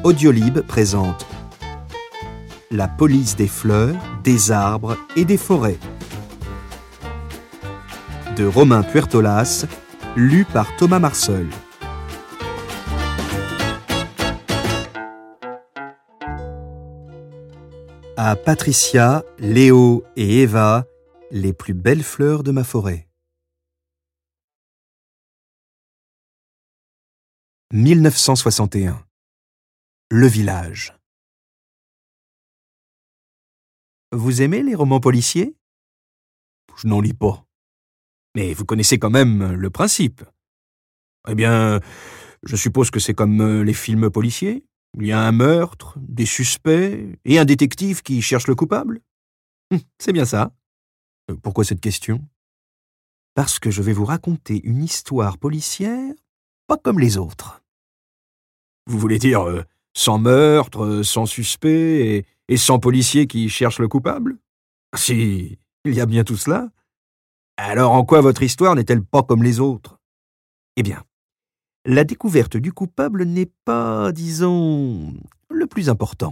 Audiolib présente La police des fleurs, des arbres et des forêts de Romain Puertolas, lu par Thomas Marseul. À Patricia, Léo et Eva, les plus belles fleurs de ma forêt. 1961. Le village. Vous aimez les romans policiers ? Je n'en lis pas. Mais vous connaissez quand même le principe. Eh bien, je suppose que c'est comme les films policiers. Il y a un meurtre, des suspects et un détective qui cherche le coupable. C'est bien ça. Pourquoi cette question ? Parce que je vais vous raconter une histoire policière pas comme les autres. Vous voulez dire sans meurtre, sans suspect et sans policier qui cherche le coupable ? Si, il y a bien tout cela. Alors en quoi votre histoire n'est-elle pas comme les autres ? Eh bien, la découverte du coupable n'est pas, disons, le plus important.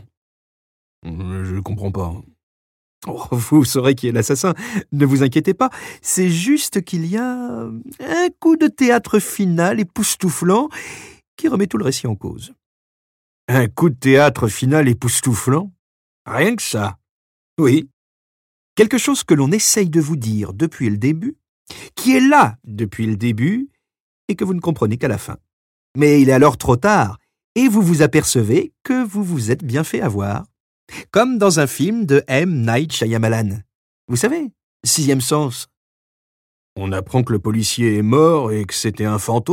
Je ne comprends pas. Oh, vous saurez qui est l'assassin, ne vous inquiétez pas. C'est juste qu'il y a un coup de théâtre final époustouflant qui remet tout le récit en cause. Un coup de théâtre final époustouflant ? Rien que ça. Oui. Quelque chose que l'on essaye de vous dire depuis le début, qui est là depuis le début, et que vous ne comprenez qu'à la fin. Mais il est alors trop tard, et vous vous apercevez que vous vous êtes bien fait avoir. Comme dans un film de M. Night Shyamalan. Vous savez, Sixième Sens. On apprend que le policier est mort et que c'était un fantôme ?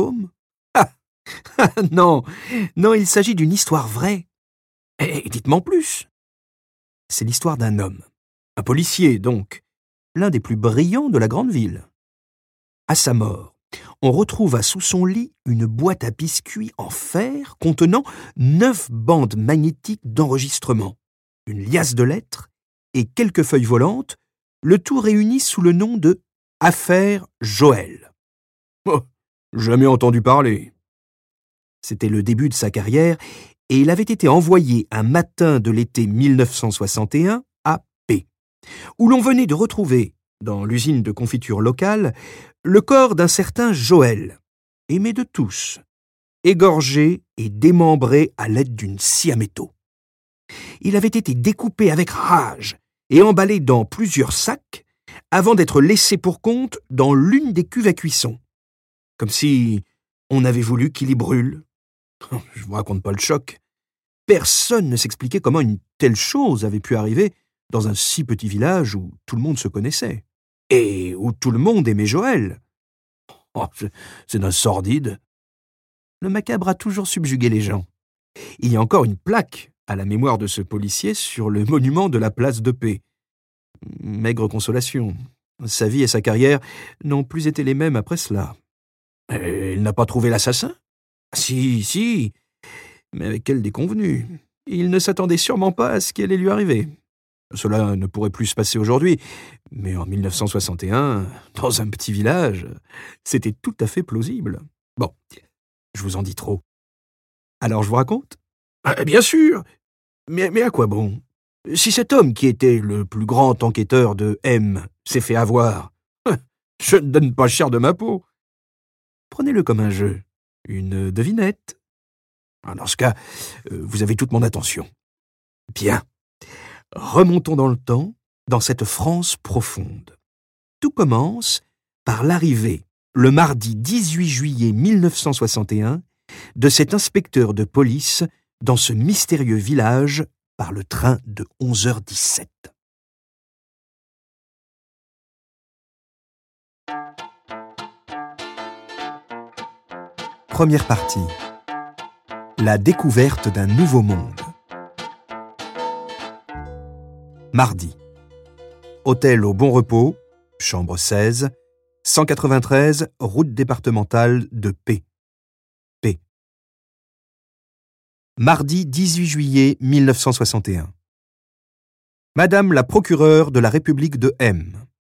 Non, il s'agit d'une histoire vraie. Et dites-moi en plus. C'est l'histoire d'un homme, un policier donc, l'un des plus brillants de la grande ville. À sa mort, on retrouva sous son lit une boîte à biscuits en fer contenant 9 bandes magnétiques d'enregistrement, une liasse de lettres et quelques feuilles volantes, le tout réuni sous le nom de « Affaire Joël ». Oh, jamais entendu parler. C'était le début de sa carrière et il avait été envoyé un matin de l'été 1961 à P, où l'on venait de retrouver, dans l'usine de confiture locale, le corps d'un certain Joël, aimé de tous, égorgé et démembré à l'aide d'une scie à métaux. Il avait été découpé avec rage et emballé dans plusieurs sacs avant d'être laissé pour compte dans l'une des cuves à cuisson, comme si on avait voulu qu'il y brûle. Je vous raconte pas le choc. Personne ne s'expliquait comment une telle chose avait pu arriver dans un si petit village où tout le monde se connaissait et où tout le monde aimait Joël. Oh, c'est d'un sordide. Le macabre a toujours subjugué les gens. Il y a encore une plaque à la mémoire de ce policier sur le monument de la place de Paix. Maigre consolation. Sa vie et sa carrière n'ont plus été les mêmes après cela. Et il n'a pas trouvé l'assassin ? Si, mais avec quelle déconvenue. Il ne s'attendait sûrement pas à ce qui allait lui arriver. Cela ne pourrait plus se passer aujourd'hui, mais en 1961, dans un petit village, c'était tout à fait plausible. Bon, je vous en dis trop. Alors je vous raconte ? Bien sûr, mais à quoi bon ? Si cet homme qui était le plus grand enquêteur de M s'est fait avoir, je ne donne pas cher de ma peau. Prenez-le comme un jeu, une devinette. Dans ce cas, vous avez toute mon attention. Bien. Remontons dans le temps, dans cette France profonde. Tout commence par l'arrivée, le mardi 18 juillet 1961, de cet inspecteur de police dans ce mystérieux village par le train de 11h17. Première partie. La découverte d'un nouveau monde. Mardi. Hôtel au Bon Repos, chambre 16, 193, route départementale de P. P. Mardi 18 juillet 1961. Madame la procureure de la République de M.